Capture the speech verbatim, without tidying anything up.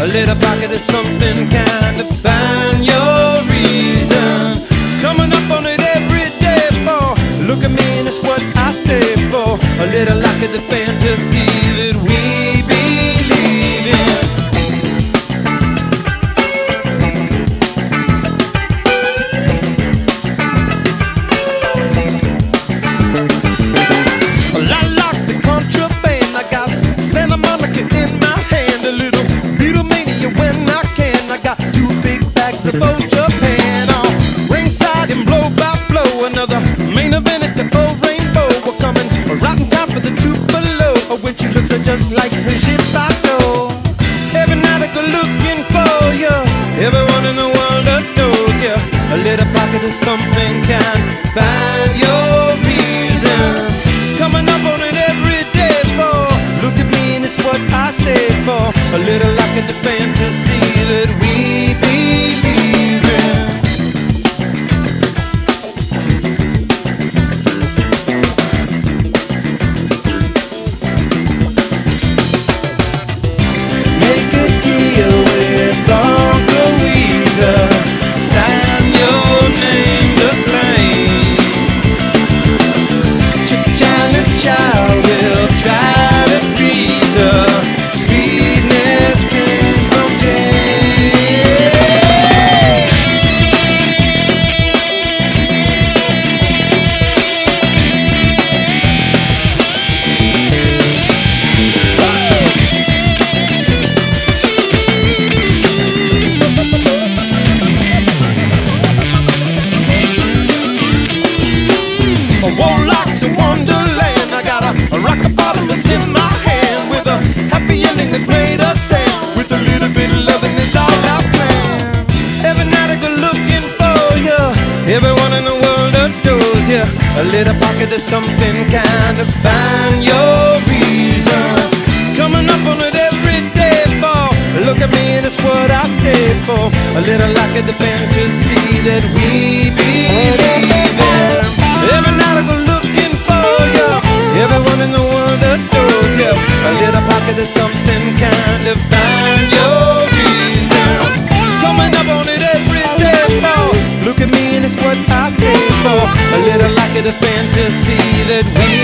A little pocket is something kind of find your reason. Coming up on it every day for look at me and it's what I stay for. A little like the fantasy that we believe in. Well, I like the contraband. I got Santa Monica in my hand. A little Beatlemania when I can. I got two big bags of old Japan on ringside and blow by blow. Another main event at the old Rainbow. We're coming right in time for the two below. When she looks just like Brigitte Bardot. Every night I go looking for you. Everyone in the world adores you. A little pocket of something can find your reason. Coming up on it every day for look at me and it's what I stay for. A little like the fantasy that we believe in. Make a deal with Uncle Weezer. Sign your name to claim. China child will try to please her. Sweetness came from Jane. A warlock's a wonderland. I got a rock bottomless in my hand with a happy ending that's made us sad. With a little bit of loving is all I plan. Every night I go looking for you. Everyone in the world adores you. A little pocket of something kind of find your reason. Coming up on it every day for look at me and it's what I stay for. A little like the fantasy that we believe in. Every night I go looking for you. Everyone in the world adores you. A little pocket of something kind of find your reason. Coming up on it every day for look at me and it's what I stay for. A little like the fantasy that we